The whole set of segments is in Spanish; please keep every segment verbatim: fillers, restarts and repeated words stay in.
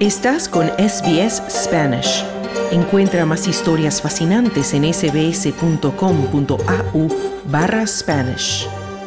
Estás con S B S Spanish. Encuentra más historias fascinantes en sbs.com.au barra Spanish.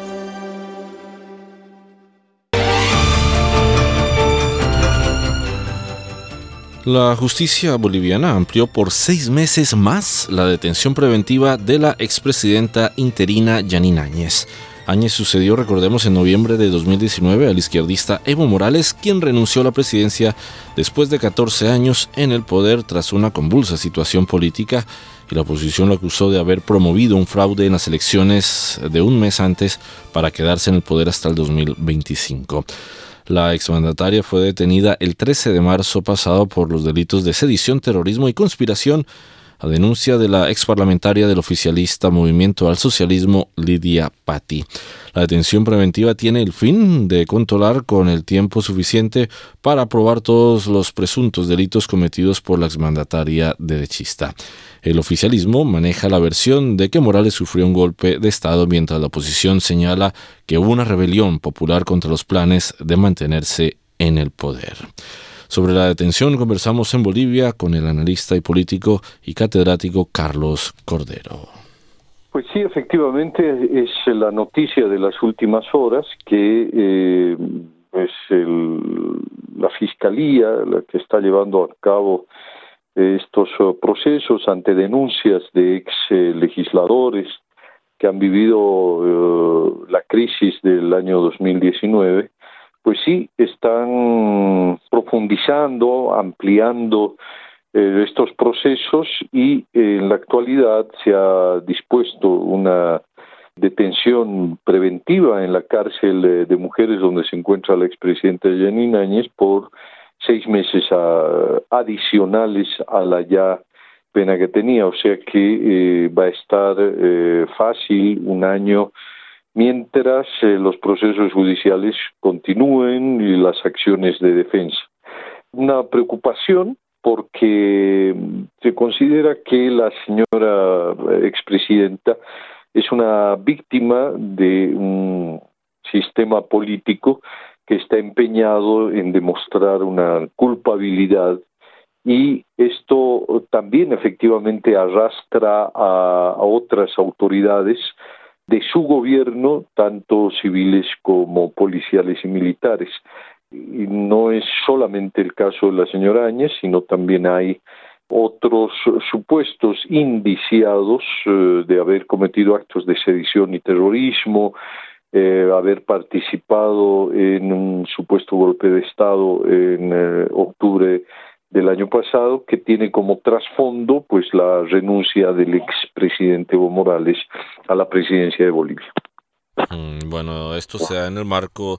La justicia boliviana amplió por seis meses más la detención preventiva de la expresidenta interina Yanine Áñez. Áñez sucedió, recordemos, en noviembre de dos mil diecinueve al izquierdista Evo Morales, quien renunció a la presidencia después de catorce años en el poder tras una convulsa situación política, y la oposición lo acusó de haber promovido un fraude en las elecciones de un mes antes para quedarse en el poder hasta el dos mil veinticinco. La exmandataria fue detenida el trece de marzo pasado por los delitos de sedición, terrorismo y conspiración, a denuncia de la exparlamentaria del oficialista Movimiento al Socialismo, Lidia Patti. La detención preventiva tiene el fin de controlar con el tiempo suficiente para probar todos los presuntos delitos cometidos por la exmandataria derechista. El oficialismo maneja la versión de que Morales sufrió un golpe de Estado, mientras la oposición señala que hubo una rebelión popular contra los planes de mantenerse en el poder. Sobre la detención conversamos en Bolivia con el analista y político y catedrático Carlos Cordero. Pues sí, efectivamente es la noticia de las últimas horas que eh, es el, la Fiscalía la que está llevando a cabo estos uh, procesos ante denuncias de ex eh, legisladores que han vivido uh, la crisis del año dos mil diecinueve. Pues sí, están profundizando, ampliando eh, estos procesos y eh, en la actualidad se ha dispuesto una detención preventiva en la cárcel eh, de mujeres donde se encuentra la expresidenta Yanine Áñez por seis meses a, adicionales a la ya pena que tenía, o sea que eh, va a estar eh, fácil un año mientras eh, los procesos judiciales continúen y las acciones de defensa. Una preocupación porque se considera que la señora expresidenta es una víctima de un sistema político que está empeñado en demostrar una culpabilidad, y esto también efectivamente arrastra a, a otras autoridades de su gobierno, tanto civiles como policiales y militares. Y no es solamente el caso de la señora Áñez, sino también hay otros supuestos indiciados eh, de haber cometido actos de sedición y terrorismo, eh, haber participado en un supuesto golpe de Estado en eh, octubre del año pasado, que tiene como trasfondo pues la renuncia del expresidente Evo Morales a la presidencia de Bolivia. Bueno, esto se da en el marco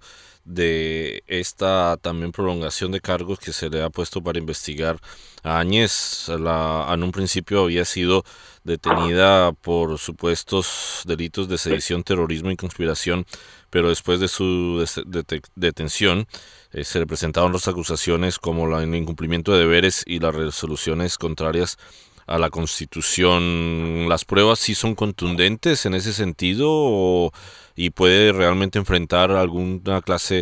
de esta también prolongación de cargos que se le ha puesto para investigar a Áñez. La, en un principio había sido detenida por supuestos delitos de sedición, terrorismo y conspiración, pero después de su det- detención eh, se le presentaron las acusaciones como la- el incumplimiento de deberes y las resoluciones contrarias a la Constitución. ¿Las pruebas sí son contundentes en ese sentido o, y puede realmente enfrentar alguna clase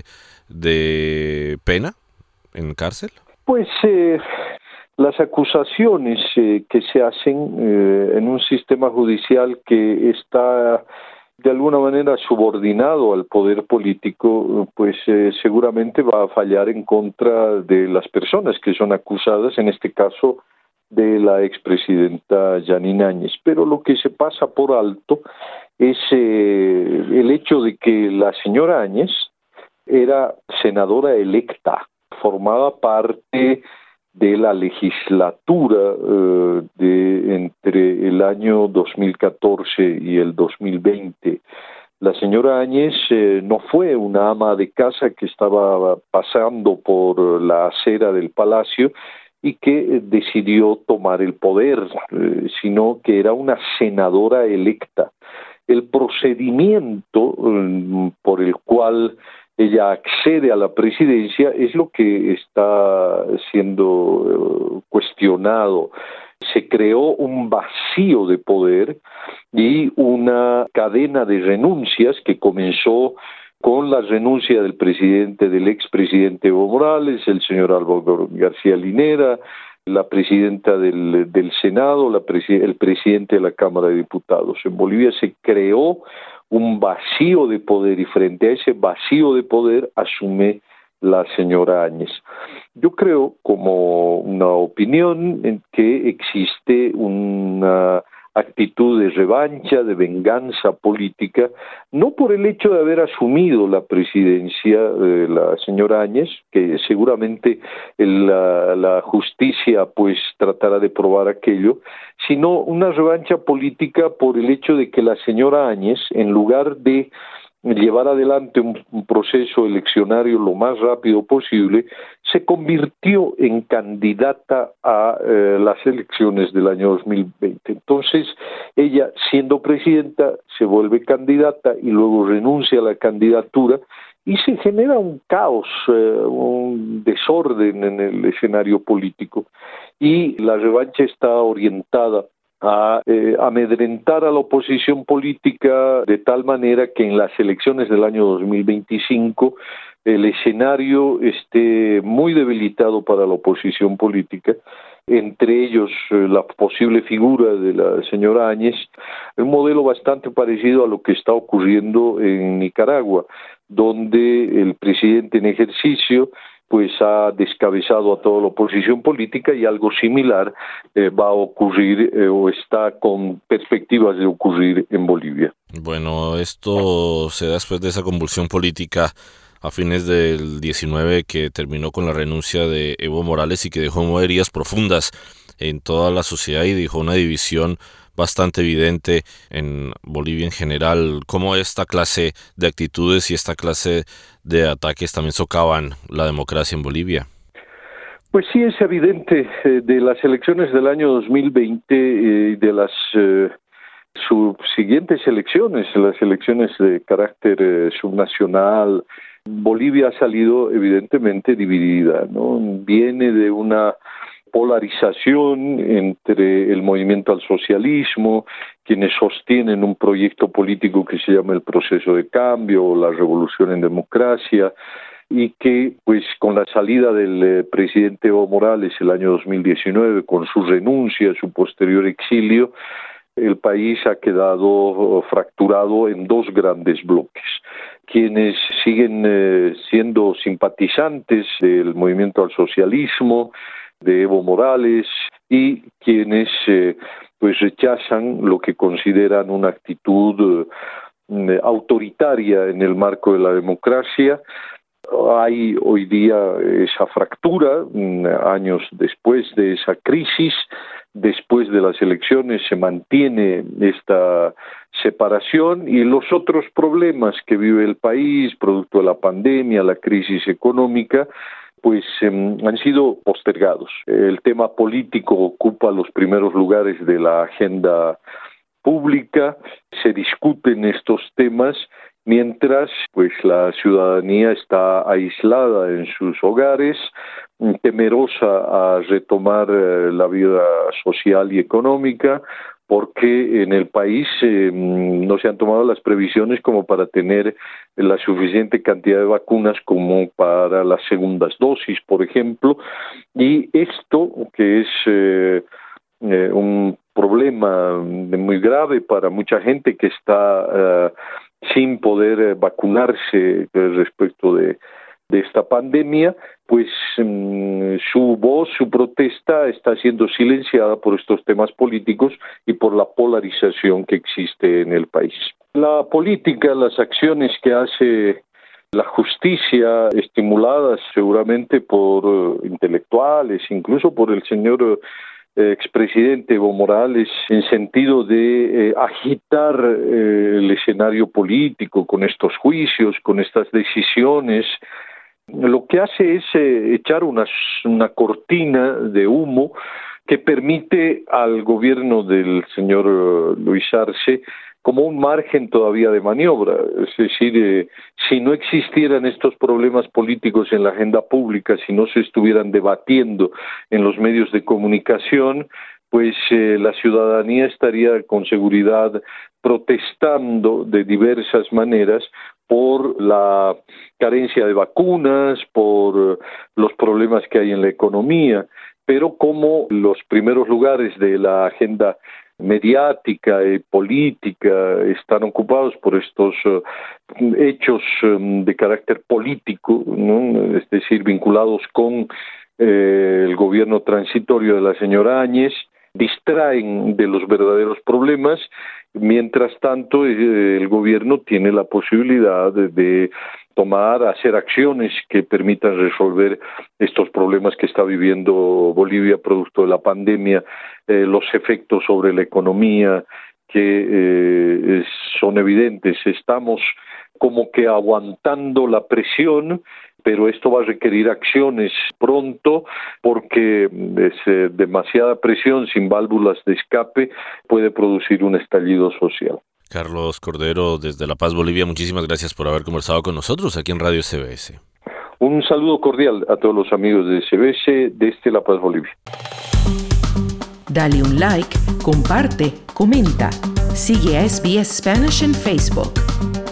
de pena en cárcel? Pues eh, las acusaciones eh, que se hacen eh, en un sistema judicial que está de alguna manera subordinado al poder político, pues eh, seguramente va a fallar en contra de las personas que son acusadas, en este caso de la expresidenta Yanine Áñez. Pero lo que se pasa por alto es eh, el hecho de que la señora Áñez era senadora electa, formaba parte de la legislatura eh, de entre el año dos mil catorce y el dos mil veinte. La señora Áñez eh, no fue una ama de casa que estaba pasando por la acera del palacio y que decidió tomar el poder, eh, sino que era una senadora electa. El procedimiento eh, por el cual ella accede a la presidencia es lo que está siendo uh, cuestionado. Se creó un vacío de poder y una cadena de renuncias que comenzó con la renuncia del presidente, del expresidente Evo Morales, el señor Álvaro García Linera, la presidenta del, del Senado, la presi- el presidente de la Cámara de Diputados. En Bolivia se creó un vacío de poder y frente a ese vacío de poder asume la señora Áñez. Yo creo, como una opinión, en que existe una actitud de revancha, de venganza política, no por el hecho de haber asumido la presidencia de la señora Áñez, que seguramente la, la justicia pues tratará de probar aquello, sino una revancha política por el hecho de que la señora Áñez, en lugar de llevar adelante un, un proceso eleccionario lo más rápido posible, se convirtió en candidata a eh, las elecciones del año dos mil veinte. Entonces, ella, siendo presidenta, se vuelve candidata y luego renuncia a la candidatura y se genera un caos, eh, un desorden en el escenario político. Y la revancha está orientada a eh, amedrentar a la oposición política de tal manera que en las elecciones del año dos mil veinticinco el escenario esté muy debilitado para la oposición política, entre ellos eh, la posible figura de la señora Áñez, un modelo bastante parecido a lo que está ocurriendo en Nicaragua, donde el presidente en ejercicio pues ha descabezado a toda la oposición política y algo similar eh, va a ocurrir eh, o está con perspectivas de ocurrir en Bolivia. Bueno, esto se da después de esa convulsión política a fines del diecinueve que terminó con la renuncia de Evo Morales y que dejó heridas profundas en toda la sociedad y dejó una división bastante evidente en Bolivia en general. Cómo esta clase de actitudes y esta clase de ataques también socavan la democracia en Bolivia. Pues sí, es evidente. Eh, de las elecciones del año dos mil veinte y eh, de las eh, subsiguientes elecciones, las elecciones de carácter eh, subnacional, Bolivia ha salido evidentemente dividida, ¿no? Viene de una polarización entre el movimiento al socialismo, quienes sostienen un proyecto político que se llama el proceso de cambio o la revolución en democracia, y que pues con la salida del eh, presidente Evo Morales el año dos mil diecinueve, con su renuncia, su posterior exilio, el país ha quedado fracturado en dos grandes bloques. Quienes siguen eh, siendo simpatizantes del movimiento al socialismo, de Evo Morales, y quienes eh, pues rechazan lo que consideran una actitud eh, autoritaria en el marco de la democracia. Hay hoy día esa fractura, años después de esa crisis, después de las elecciones se mantiene esta separación y los otros problemas que vive el país, producto de la pandemia, la crisis económica, pues eh, han sido postergados. El tema político ocupa los primeros lugares de la agenda pública, se discuten estos temas, mientras pues la ciudadanía está aislada en sus hogares, temerosa a retomar eh, la vida social y económica, porque en el país eh, no se han tomado las previsiones como para tener la suficiente cantidad de vacunas como para las segundas dosis, por ejemplo, y esto, que es eh, eh, un problema muy grave para mucha gente que está eh, sin poder vacunarse respecto de, de esta pandemia, pues um, su voz, su protesta está siendo silenciada por estos temas políticos y por la polarización que existe en el país. La política, las acciones que hace la justicia, estimuladas seguramente por uh, intelectuales, incluso por el señor uh, expresidente Evo Morales, en sentido de eh, agitar eh, el escenario político con estos juicios, con estas decisiones, lo que hace es eh, echar una, una cortina de humo que permite al gobierno del señor uh, Luis Arce como un margen todavía de maniobra. Es decir, eh, si no existieran estos problemas políticos en la agenda pública, si no se estuvieran debatiendo en los medios de comunicación, pues eh, la ciudadanía estaría con seguridad protestando de diversas maneras por la carencia de vacunas, por los problemas que hay en la economía, pero como los primeros lugares de la agenda mediática y política están ocupados por estos uh, hechos um, de carácter político, ¿no? Es decir, vinculados con eh, el gobierno transitorio de la señora Áñez, distraen de los verdaderos problemas. Mientras tanto, eh, el gobierno tiene la posibilidad de, de tomar, hacer acciones que permitan resolver estos problemas que está viviendo Bolivia producto de la pandemia, eh, los efectos sobre la economía que eh, son evidentes. Estamos como que aguantando la presión, pero esto va a requerir acciones pronto porque es, eh, demasiada presión sin válvulas de escape puede producir un estallido social. Carlos Cordero, desde La Paz, Bolivia, muchísimas gracias por haber conversado con nosotros aquí en Radio S B S. Un saludo cordial a todos los amigos de S B S desde La Paz, Bolivia. Dale un like, comparte, comenta. Sigue a S B S Spanish en Facebook.